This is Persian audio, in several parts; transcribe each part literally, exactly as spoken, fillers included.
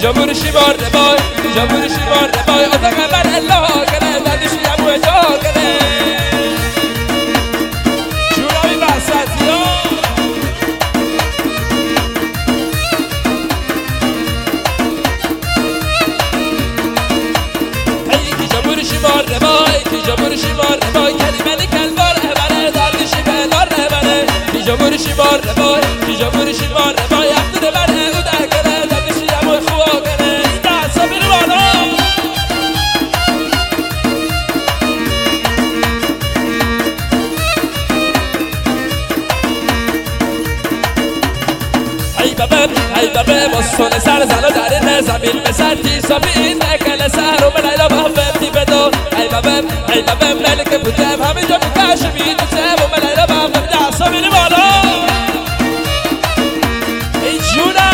جمهورشی بار بای جمهورشی بار بای آدم من الله کنه دادش یمو اجا کنه جورایی بحثت یا هی کی جمهورشی بار بای کی جمهورشی بار بای کلمه کلبار هبره دادش بلار هبره کی جمهورشی بار بای کی جمهورشی بار بای عبد بره او دکره دادش یمو خوا کنه دست بیر بالا ای بابا ای بابا مستون سر زلو در زمین به سر تی صافی نکل سر و ملیلا بافتی بدو ای بابا ای بابا ملک بودم همه جا بکش بی تو سه و ملیلا بافتی دست بیر بالا ای جونا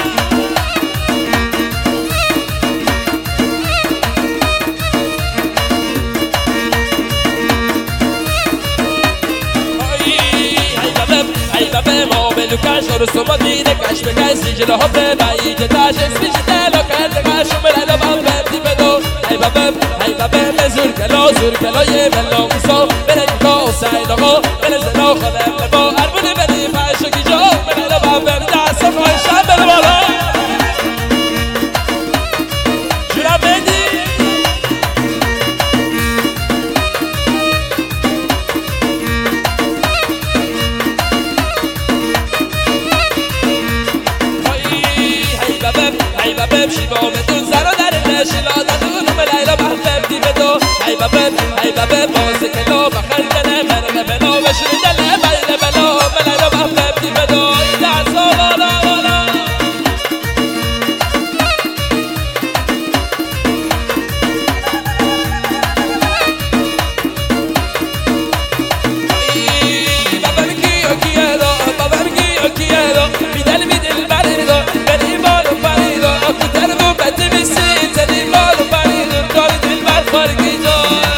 ای بابا ما بلوکش و رسومات میده کش به کش سیجله ها به بایی جتاش اسمیش دلو کرده کش و ملیلا بافتی بدو ای بابا ای بابا مزور کلا زور کلا یه بلا موسا بره نکا و سعید آقا بره زنا خانم با عربونه بدی پشو کی جا ملیلا بافتی دست خواهشم بره بالا جورم بدی ای بابا شیبا بدون زرا در نشلا دادون ملیلا بافتی بدو ای بابا ای بابا باز کلا بخل کنه من بلا بشری دل بین بلا ملیلا بافتی بدو دست بالا بالا بابا میگی او کیه دو بابا میگی او کیه دو میدل میدل بری دو بری بالو بری دو اکو دربو بدی بیسی تدی بالو بری دو کاری دل بر خارگی دو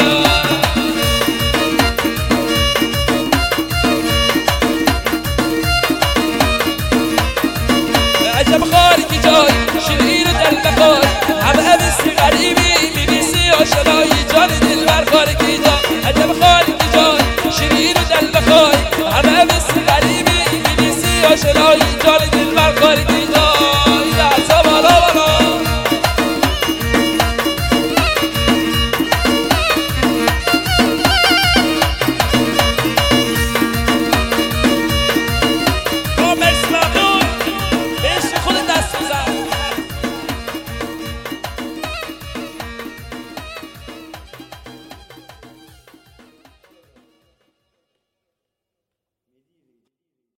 عجب خارگی جای شیرین و دل بخوای همه بیسی غریبی میبیسی آشنایی جان دل بر خارگی دو عجب خارگی جای شیرین و دل بخوای همه بیسی غریبی میبیسی آشنایی جان دل بر خارگی دو